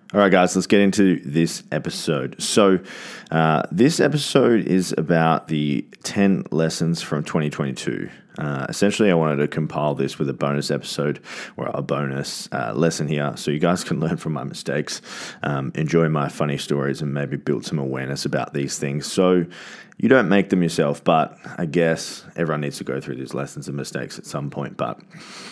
All right, guys, let's get into this episode. So, this episode is about the 10 lessons from 2022. Essentially, I wanted to compile this with a bonus episode or a bonus lesson here so you guys can learn from my mistakes, enjoy my funny stories, and maybe build some awareness about these things. So, you don't make them yourself, but I guess everyone needs to go through these lessons and mistakes at some point, but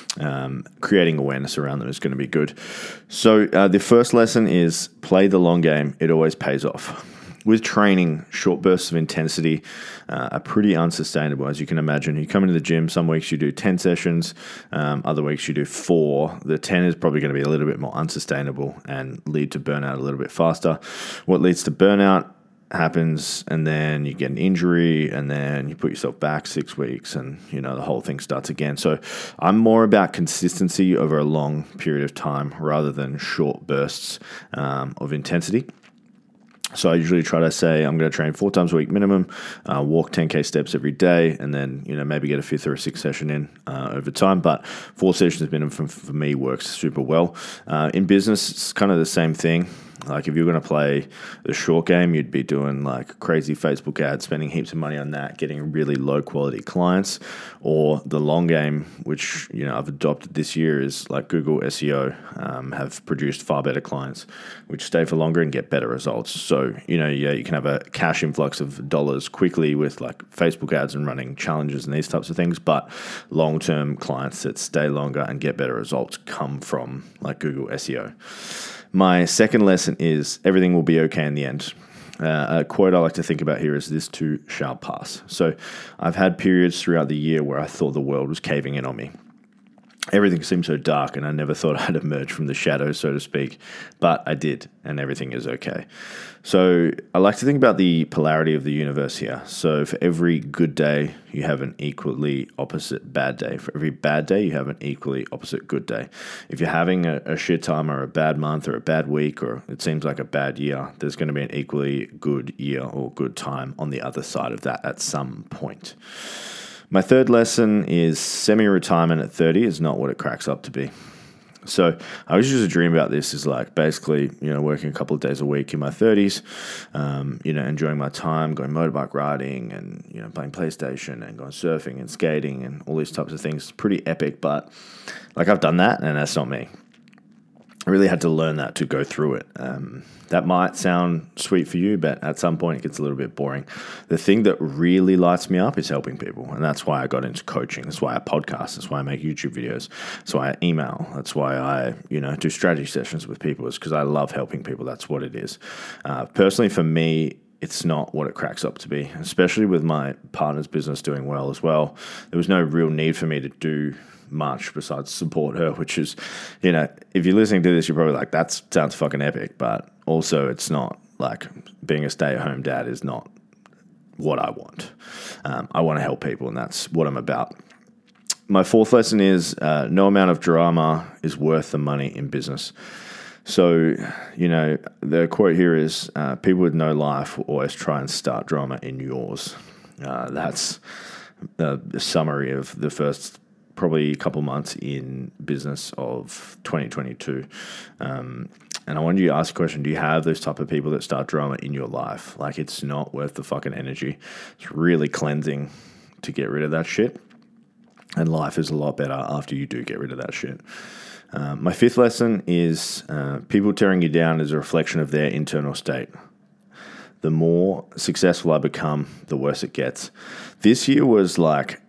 creating awareness around them is going to be good. So the first lesson is play the long game. It always pays off. With training, short bursts of intensity are pretty unsustainable, as you can imagine. You come into the gym, some weeks you do 10 sessions, other weeks you do 4. The 10 is probably going to be a little bit more unsustainable and lead to burnout a little bit faster. What leads to burnout happens, and then you get an injury, and then you put yourself back 6 weeks, and the whole thing starts again. So I'm more about consistency over a long period of time rather than short bursts of intensity. So I usually try to say I'm going to train 4 times a week minimum, walk 10K steps every day, and then maybe get a 5th or a 6th session in over time. But 4 sessions minimum for me works super well. In business, it's kind of the same thing. Like if you're going to play the short game, you'd be doing like crazy Facebook ads, spending heaps of money on that, getting really low quality clients. Or the long game, which I've adopted this year, is like Google SEO have produced far better clients, which stay for longer and get better results. So you can have a cash influx of dollars quickly with like Facebook ads and running challenges and these types of things. But long term clients that stay longer and get better results come from like Google SEO. My second lesson is everything will be okay in the end. A quote I like to think about here is this too shall pass. So I've had periods throughout the year where I thought the world was caving in on me. Everything seemed so dark, and I never thought I'd emerge from the shadows, so to speak. But I did, and everything is okay. So I like to think about the polarity of the universe here. So for every good day, you have an equally opposite bad day. For every bad day, you have an equally opposite good day. If you're having a shit time or a bad month or a bad week, or it seems like a bad year, there's going to be an equally good year or good time on the other side of that at some point. My third lesson is semi-retirement at 30 is not what it cracks up to be. So I always used to dream about this is like basically, working a couple of days a week in my 30s, enjoying my time, going motorbike riding and, playing PlayStation and going surfing and skating and all these types of things. It's pretty epic, but like I've done that and that's not me. I really had to learn that to go through it. That might sound sweet for you, but at some point it gets a little bit boring. The thing that really lights me up is helping people, and that's why I got into coaching. That's why I podcast. That's why I make YouTube videos. That's why I email. That's why I, do strategy sessions with people. It's because I love helping people. That's what it is. Personally, for me, it's not what it cracks up to be, especially with my partner's business doing well as well. There was no real need for me to do much besides support her, which is, if you're listening to this, you're probably like, that sounds fucking epic, but also it's not like being a stay-at-home dad is not what I want. I want to help people, and that's what I'm about. My fourth lesson is no amount of drama is worth the money in business. So, the quote here is people with no life will always try and start drama in yours. That's the summary of the first probably a couple months in business of 2022. And I wanted you to ask a question, do you have those type of people that start drama in your life? Like, it's not worth the fucking energy. It's really cleansing to get rid of that shit. And life is a lot better after you do get rid of that shit. My fifth lesson is people tearing you down is a reflection of their internal state. The more successful I become, the worse it gets. This year was like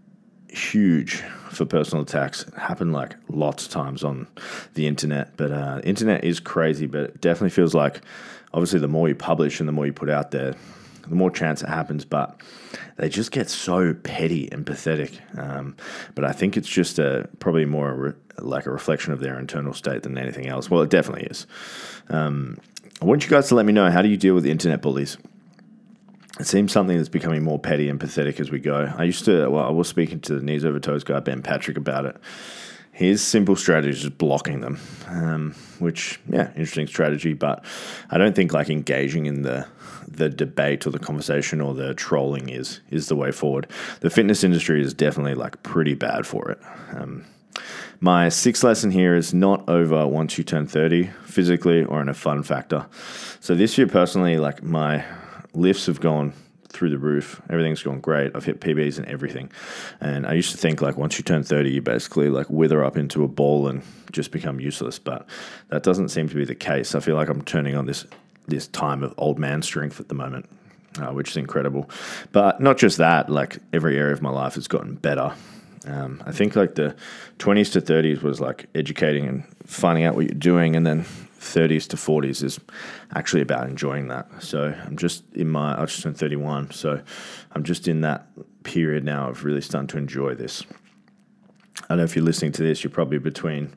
huge for personal attacks. It happened like lots of times on the internet, but internet is crazy, but it definitely feels like obviously the more you publish and the more you put out there, the more chance it happens, but they just get so petty and pathetic. But I think it's just probably more like a reflection of their internal state than anything else. Well, it definitely is. I want you guys to let me know, how do you deal with internet bullies? It seems something that's becoming more petty and pathetic as we go. I was speaking to the Knees Over Toes guy, Ben Patrick, about it. His simple strategy is just blocking them, which, interesting strategy, but I don't think like engaging in the debate or the conversation or the trolling is the way forward. The fitness industry is definitely like pretty bad for it. My sixth lesson here is not over once you turn 30, physically or in a fun factor. So this year, personally, like my lifts have gone through the roof. Everything's gone great. I've hit PBs and everything. And I used to think like once you turn 30, you basically like wither up into a ball and just become useless. But that doesn't seem to be the case. I feel like I'm turning on this time of old man strength at the moment, which is incredible. But not just that, like every area of my life has gotten better. I think like the 20s to 30s was like educating and finding out what you're doing, and then 30s to 40s is actually about enjoying that. So I just turned 31, so I'm just in that period now of really starting to enjoy this. I don't know if you're listening to this, you're probably between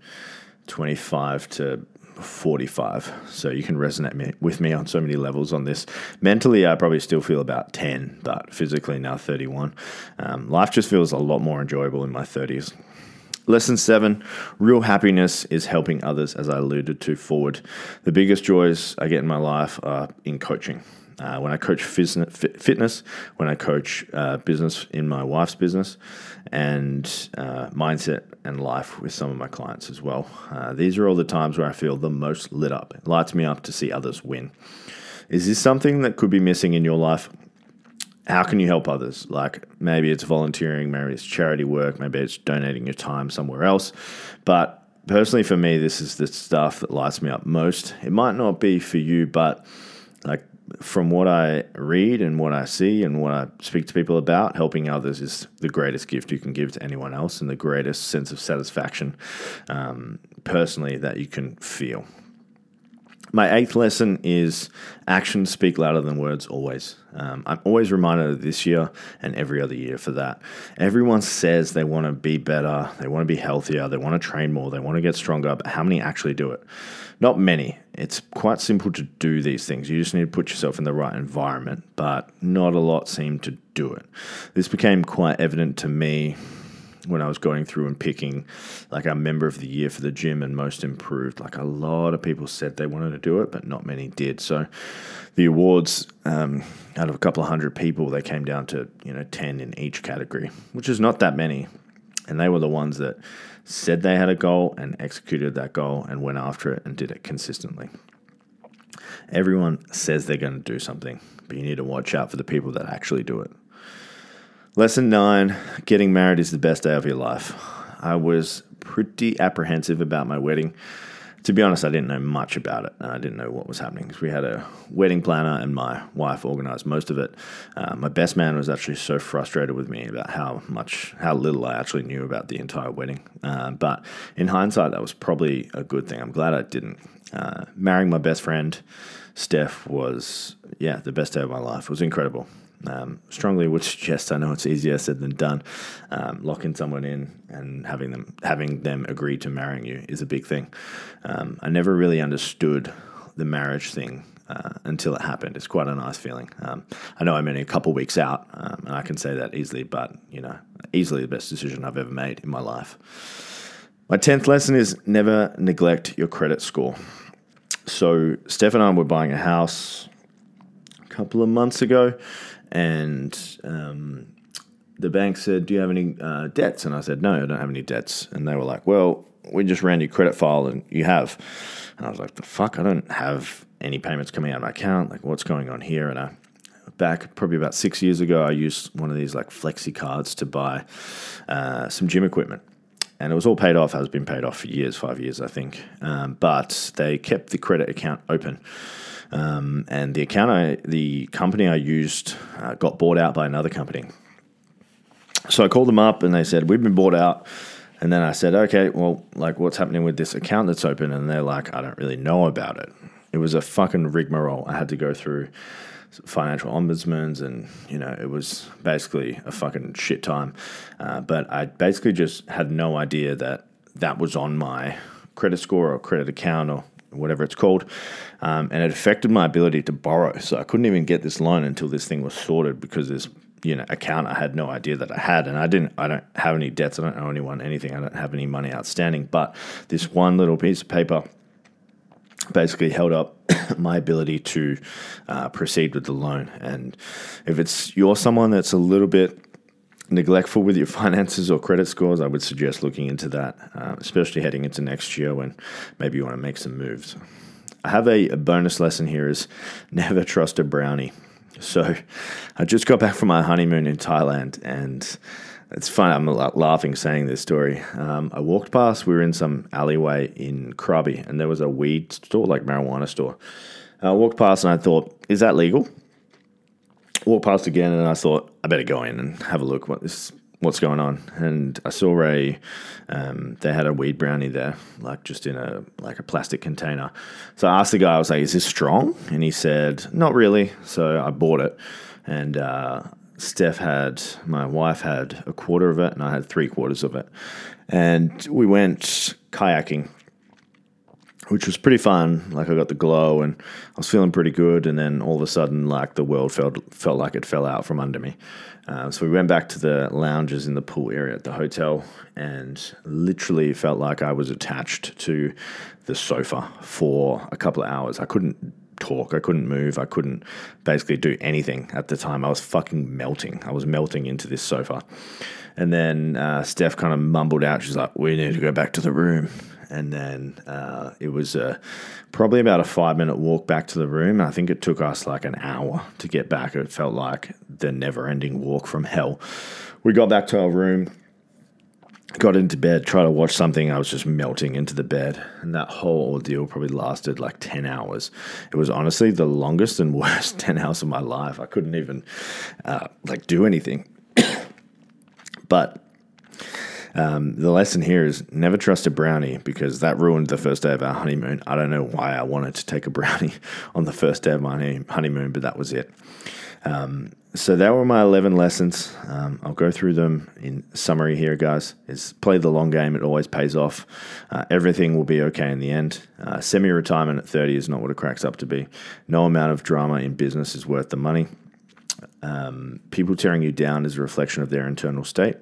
25 to 45, so you can resonate with me on so many levels on this. Mentally, I probably still feel about 10, but physically now 31. Life just feels a lot more enjoyable in my 30s. Lesson 7, real happiness is helping others, as I alluded to forward. The biggest joys I get in my life are in coaching. When I coach fitness, when I coach business in my wife's business, and mindset and life with some of my clients as well. These are all the times where I feel the most lit up. It lights me up to see others win. Is this something that could be missing in your life? How can you help others? Like maybe it's volunteering, maybe it's charity work, maybe it's donating your time somewhere else. But personally for me, this is the stuff that lights me up most. It might not be for you, but like from what I read and what I see and what I speak to people about, helping others is the greatest gift you can give to anyone else and the greatest sense of satisfaction personally that you can feel. My 8th lesson is actions speak louder than words always. I'm always reminded of this year and every other year for that. Everyone says they want to be better, they want to be healthier, they want to train more, they want to get stronger, but how many actually do it? Not many. It's quite simple to do these things. You just need to put yourself in the right environment, but not a lot seem to do it. This became quite evident to me when I was going through and picking like a member of the year for the gym and most improved. Like a lot of people said they wanted to do it, but not many did. So the awards, out of a couple of hundred people, they came down to 10 in each category, which is not that many. And they were the ones that said they had a goal and executed that goal and went after it and did it consistently. Everyone says they're going to do something, but you need to watch out for the people that actually do it. Lesson 9, getting married is the best day of your life. I was pretty apprehensive about my wedding. To be honest, I didn't know much about it. I didn't know what was happening because we had a wedding planner and my wife organized most of it. My best man was actually so frustrated with me about how little I actually knew about the entire wedding. But in hindsight, that was probably a good thing. I'm glad I didn't. Marrying my best friend, Steph, was, the best day of my life. It was incredible. Strongly would suggest, I know it's easier said than done, locking someone in and having them agree to marrying you is a big thing. I never really understood the marriage thing until it happened. It's quite a nice feeling. I know I'm only a couple weeks out, and I can say that easily, but easily the best decision I've ever made in my life. My 10th lesson is never neglect your credit score. So Steph and I were buying a house a couple of months ago, and the bank said, do you have any debts? And I said, no, I don't have any debts. And they were like, well, we just ran your credit file and you have. And I was like, the fuck? I don't have any payments coming out of my account. Like, what's going on here? And back probably about 6 years ago, I used one of these like flexi cards to buy some gym equipment. And it was all paid off. It has been paid off for years, 5 years, I think. But they kept the credit account open. And the company I used got bought out by another company. So I called them up and they said, we've been bought out. And then I said, okay, well, like what's happening with this account that's open? And they're like, I don't really know about it. It was a fucking rigmarole. I had to go through financial ombudsmans and, it was basically a fucking shit time. But I basically just had no idea that was on my credit score or credit account or whatever it's called, and it affected my ability to borrow. So I couldn't even get this loan until this thing was sorted because this, account I had no idea that I had, and I don't have any debts. I don't owe anyone anything. I don't have any money outstanding. But this one little piece of paper basically held up my ability to proceed with the loan. And if you're someone that's a little bit neglectful with your finances or credit scores, I would suggest looking into that, especially heading into next year when maybe you want to make some moves. I have a bonus lesson here is never trust a brownie. So I just got back from my honeymoon in Thailand, and it's funny, I'm laughing saying this story. I walked past, we were in some alleyway in Krabi, and there was a weed store, like marijuana store. I walked past and I thought, is that legal? Walked past again and I thought, I better go in and have a look what's going on. And I saw they had a weed brownie there, like just in a plastic container. So I asked the guy, I was like, is this strong? And he said, not really. So I bought it. And my wife had a quarter of it and I had 3/4 of it. And we went kayaking, which was pretty fun. Like I got the glow and I was feeling pretty good. And then all of a sudden, like the world felt like it fell out from under me. So we went back to the lounges in the pool area at the hotel and literally felt like I was attached to the sofa for a couple of hours. I couldn't talk. I couldn't move. I couldn't basically do anything at the time. I was fucking melting. I was melting into this sofa. And then Steph kind of mumbled out. She's like, we need to go back to the room. And then it was probably about a 5-minute walk back to the room. I think it took us like an hour to get back. It felt like the never-ending walk from hell. We got back to our room, got into bed, tried to watch something. I was just melting into the bed. And that whole ordeal probably lasted like 10 hours. It was honestly the longest and worst 10 hours of my life. I couldn't even do anything. But the lesson here is never trust a brownie, because that ruined the first day of our honeymoon. I don't know why I wanted to take a brownie on the first day of my honeymoon, but that was it. So that were my 11 lessons. I'll go through them in summary here, guys. Is play the long game. It always pays off. Everything will be okay in the end. Semi-retirement at 30 is not what it cracks up to be. No amount of drama in business is worth the money. People tearing you down is a reflection of their internal state.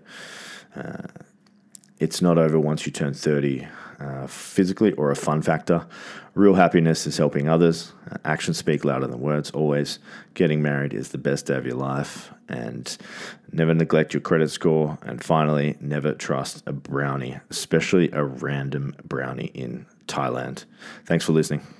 It's not over once you turn 30, physically or a fun factor. Real happiness is helping others. Actions speak louder than words, always. Getting married is the best day of your life. And never neglect your credit score. And finally, never trust a brownie, especially a random brownie in Thailand. Thanks for listening.